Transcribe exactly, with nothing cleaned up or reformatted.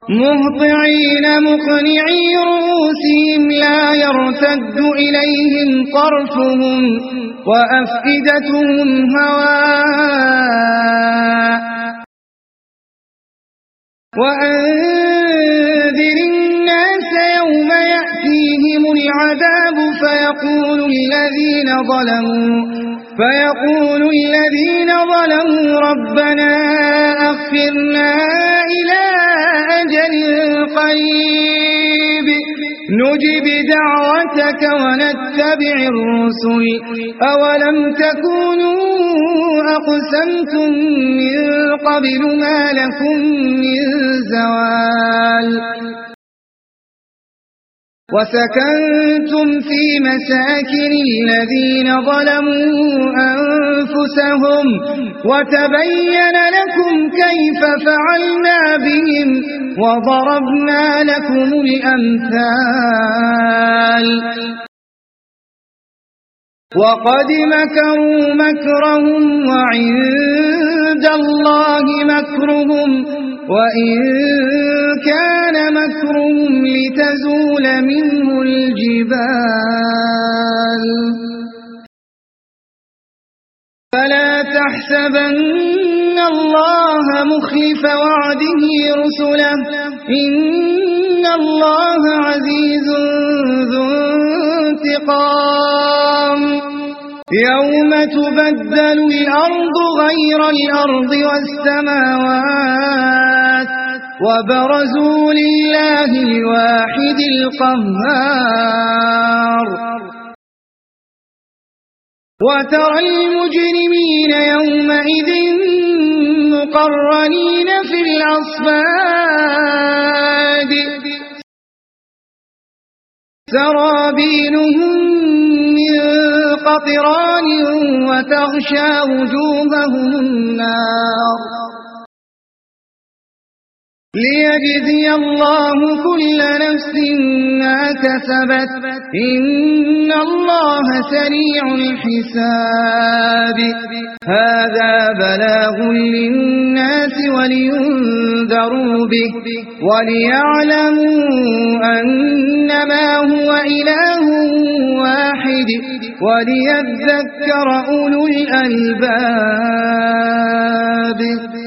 مهطعين مقنعي رؤوسهم لا يرتد إليهم طرفهم وأفئدتهم هواء وأنذر الناس يوم يأتيهم العذاب فيقول الذين ظلموا فيقول الذين ظلموا ربنا أخرنا إلى أجل قريب نجب دعوتك ونتبع الرسل أولم تكونوا أقسمتم من قبل ما لكم من زوال وسكنتم في مساكن الذين ظلموا أنفسهم وتبين لكم كيف فعلنا بهم وضربنا لكم الأمثال وقد مكروا مكرهم وعند الله مكرهم وإن كان مكرهم لتزول منه الجبال فلا تحسبن الله مخلف وعده رسله إن الله عزيز ذو انتقام يوم تبدل الأرض غير الأرض والسماوات وبرزوا لله الواحد القهار وترى المجرمين يومئذ مقرنين في الأصفاد سرابيلهم من قطران وتغشى وجوههم النار ليجزي الله كل نفس ما كسبت إن الله سريع الحساب هذا بلاغ للناس ولينذروا به وليعلموا أنما هو إله واحد وليذكر أولو الألباب